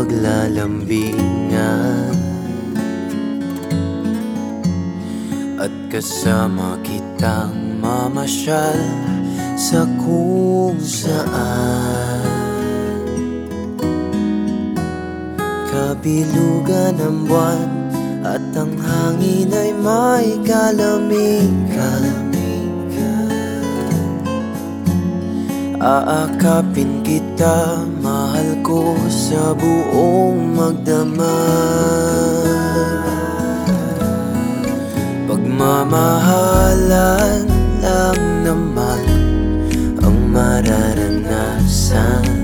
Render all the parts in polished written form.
paglalambingan at kasama kitang mamasyal sa kung saan. Kabilugan ng buwan at ang hangin ay may kalamigan. Aakapin kita, mahal ko, sa buong magdamag. Pagmamahalan lang naman ang mararanasan.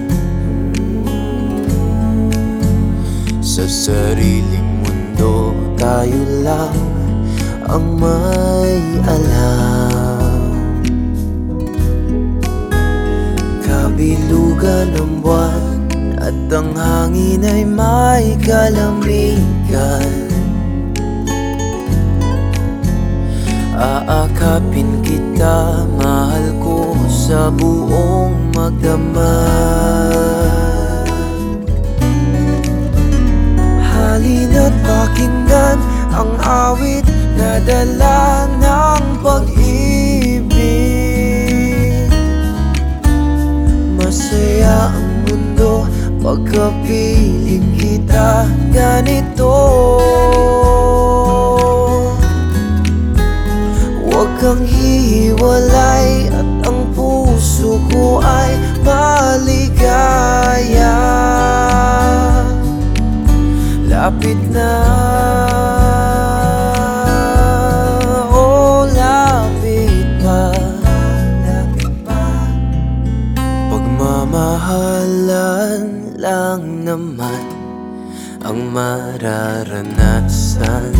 Sa sariling mundo tayo lang ang may alam. Kabilugan ng buwan at ang hangin ay may kalamigan. Aakapin kita, mahal ko, sa buong magdamag. Halina't pakinggan ang awit na dala ng pag-ibig. Masaya ang mundo pagkapiling kita ganito. Huwag kang hihiwalay at ang puso ko ay maligaya. Lapit na, oh lapit pa. Pagmamahalan lang naman ang mararanasan.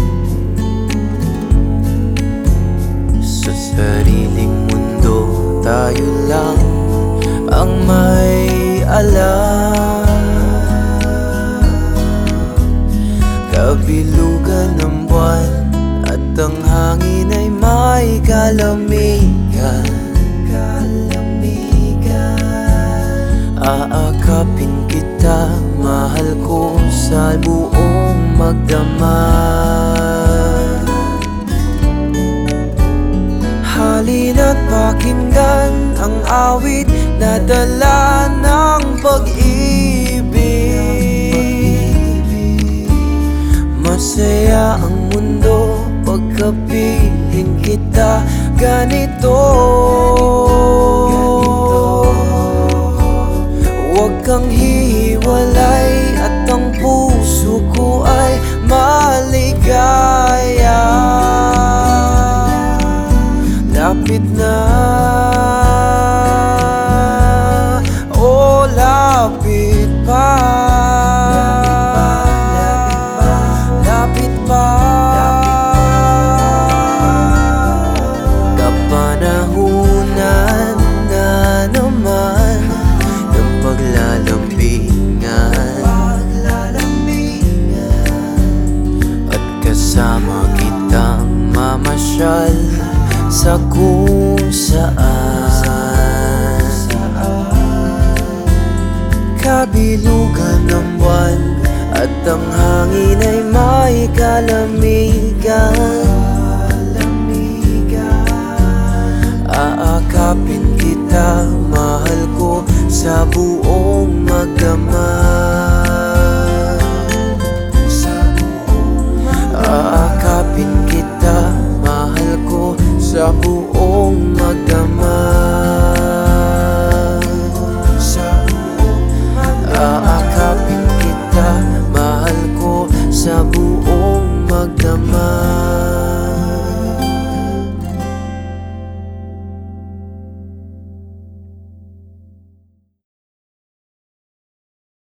Sa sariling mundo tayo lang ang may alam. Kabilugan ng buwan at ang hangin ay may kalamigan. Aakapin kita, mahal ko, sa buong magdamag. Halina't pakinggan ang awit na dala ng pag-ibig. Masaya ang mundo pagkapiling kita ganito. Huwag kang hihiwalay at ang puso ko ay maligaya. Lapit na, oh lapit pa. Lapit pa. Kapanahunan na naman ng paglalambingan at kasama kitang mamasyal sa kung saan. Kabilugan ng buwan at ang hangin ay may kalamigan. Aakapin kita, mahal ko, sa buong magdamag. Aakapin kita, mahal ko, sa buong magdamag. Aakapin kita, mahal ko, sa buong magdamag.